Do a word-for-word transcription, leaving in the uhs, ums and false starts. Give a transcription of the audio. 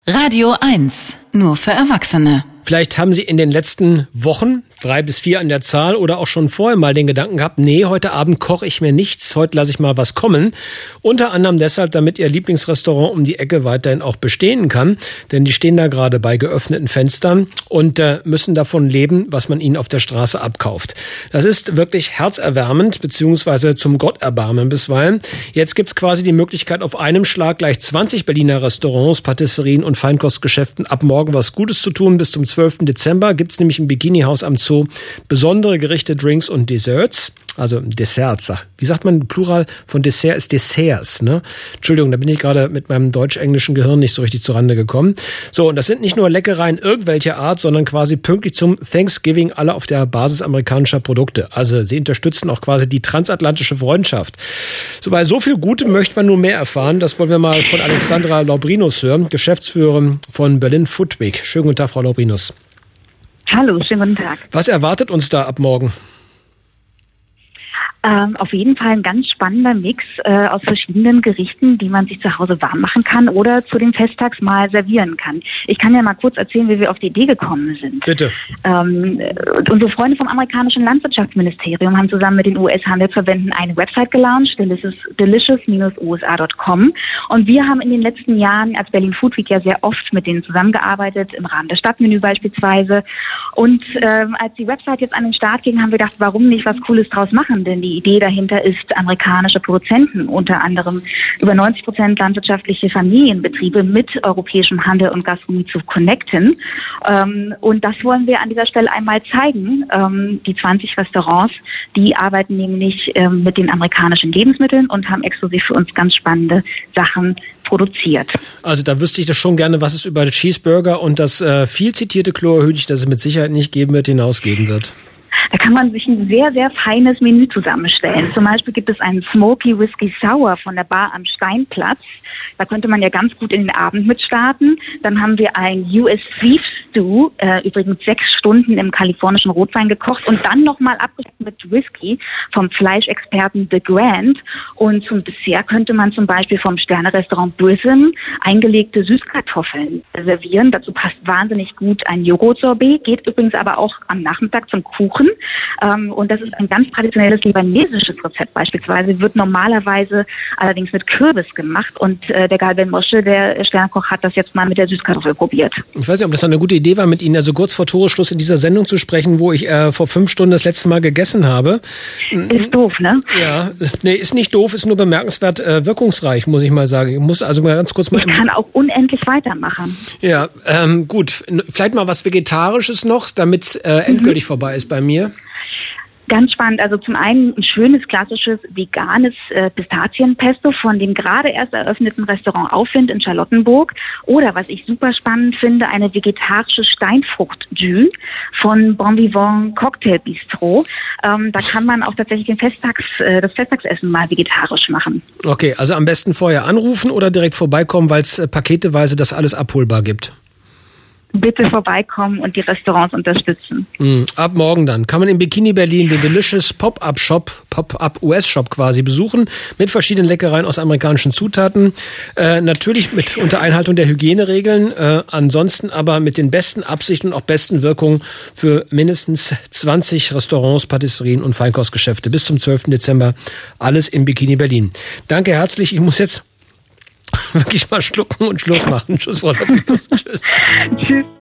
Radio eins, nur für Erwachsene. Vielleicht haben Sie in den letzten Wochen, drei bis vier an der Zahl, oder auch schon vorher mal den Gedanken gehabt, nee, heute Abend koche ich mir nichts, heute lasse ich mal was kommen. Unter anderem deshalb, damit Ihr Lieblingsrestaurant um die Ecke weiterhin auch bestehen kann. Denn die stehen da gerade bei geöffneten Fenstern und äh, müssen davon leben, was man ihnen auf der Straße abkauft. Das ist wirklich herzerwärmend, beziehungsweise zum Gotterbarmen bisweilen. Jetzt gibt's quasi die Möglichkeit, auf einem Schlag gleich zwanzig Berliner Restaurants, Patisserien und Feinkostgeschäften ab morgen was Gutes zu tun. Bis zum zwölften Dezember gibt's nämlich im Bikini-Haus am Zoo besondere Gerichte, Drinks und Desserts. Also Desserts. Wie sagt man Plural von Dessert ist Desserts, ne? Entschuldigung, da bin ich gerade mit meinem deutsch-englischen Gehirn nicht so richtig zurande gekommen. So, und das sind nicht nur Leckereien irgendwelcher Art, sondern quasi pünktlich zum Thanksgiving alle auf der Basis amerikanischer Produkte. Also sie unterstützen auch quasi die transatlantische Freundschaft. So, bei so viel Gutem möchte man nun mehr erfahren. Das wollen wir mal von Alexandra Laubrinus hören, Geschäftsführerin von Berlin Food Week. Schönen guten Tag, Frau Laubrinus. Hallo, schönen guten Tag. Was erwartet uns da ab morgen? Ähm, auf jeden Fall ein ganz spannender Mix äh, aus verschiedenen Gerichten, die man sich zu Hause warm machen kann oder zu den Festtagsmahl servieren kann. Ich kann ja mal kurz erzählen, wie wir auf die Idee gekommen sind. Bitte. Ähm, unsere Freunde vom amerikanischen Landwirtschaftsministerium haben zusammen mit den U S-Handelsverbänden eine Website gelauncht, delicious Bindestrich U S A Punkt com. Und wir haben in den letzten Jahren als Berlin Food Week ja sehr oft mit denen zusammengearbeitet, im Rahmen der Stadtmenü beispielsweise. Und ähm, als die Website jetzt an den Start ging, haben wir gedacht, warum nicht was Cooles draus machen? Denn die Idee dahinter ist, amerikanische Produzenten, unter anderem über neunzig Prozent landwirtschaftliche Familienbetriebe mit europäischem Handel und Gastronomie zu connecten. Ähm, und das wollen wir an dieser Stelle einmal zeigen. Ähm, die zwanzig Restaurants, die arbeiten nämlich ähm, mit den amerikanischen Lebensmitteln und haben exklusiv für uns ganz spannende Sachen produziert. Also da wüsste ich das schon gerne, was es über den Cheeseburger und das äh, viel zitierte Chlorhühnchen, das es mit Sicherheit nicht geben wird, hinausgeben wird. Da kann man sich ein sehr, sehr feines Menü zusammenstellen. Zum Beispiel gibt es einen Smoky Whiskey Sour von der Bar am Steinplatz. Da könnte man ja ganz gut in den Abend mit starten. Dann haben wir ein U S Beef Stew, äh, übrigens sechs Stunden im kalifornischen Rotwein gekocht und dann nochmal abgeschlossen mit Whisky vom Fleischexperten The Grand. Und zum Dessert könnte man zum Beispiel vom Sterne-Restaurant Brisson eingelegte Süßkartoffeln servieren. Dazu passt wahnsinnig gut ein Joghurt-Sorbet, geht übrigens aber auch am Nachmittag zum Kuchen. Ähm, und das ist ein ganz traditionelles libanesisches Rezept beispielsweise, wird normalerweise allerdings mit Kürbis gemacht. Und äh, der Galben Moshe, der Sternekoch, hat das jetzt mal mit der Süßkartoffel probiert. Ich weiß nicht, ob das eine gute Idee war, mit Ihnen also kurz vor Toreschluss in dieser Sendung zu sprechen, wo ich äh, vor fünf Stunden das letzte Mal gegessen habe. Ist doof, ne? Ja, nee, ist nicht doof, ist nur bemerkenswert äh, wirkungsreich, muss ich mal sagen. Ich muss also mal ganz kurz mal... Ich kann auch unendlich weitermachen. Ja, ähm, gut. Vielleicht mal was Vegetarisches noch, damit es äh, endgültig mhm. vorbei ist bei mir. Ganz spannend. Also zum einen ein schönes, klassisches, veganes äh, Pistazienpesto von dem gerade erst eröffneten Restaurant Aufwind in Charlottenburg. Oder, was ich super spannend finde, eine vegetarische Steinfrucht-Jus von Bon Vivant Cocktail Bistro. Ähm, da kann man auch tatsächlich den Festtags, äh, das Festtagsessen mal vegetarisch machen. Okay, also am besten vorher anrufen oder direkt vorbeikommen, weil es äh, paketeweise das alles abholbar gibt. Bitte vorbeikommen und die Restaurants unterstützen. Mm, ab morgen dann kann man in Bikini Berlin den Delicious Pop-Up Shop, Pop-Up U S-Shop quasi besuchen, mit verschiedenen Leckereien aus amerikanischen Zutaten. Äh, natürlich mit unter Einhaltung der Hygieneregeln, äh, ansonsten aber mit den besten Absichten und auch besten Wirkungen für mindestens zwanzig Restaurants, Patisserien und Feinkostgeschäfte. Bis zum zwölften Dezember alles in Bikini Berlin. Danke herzlich. Ich muss jetzt wirklich mal schlucken und Schluss machen. Tschüss, Frau Laubrinus. Tschüss. Tschüss.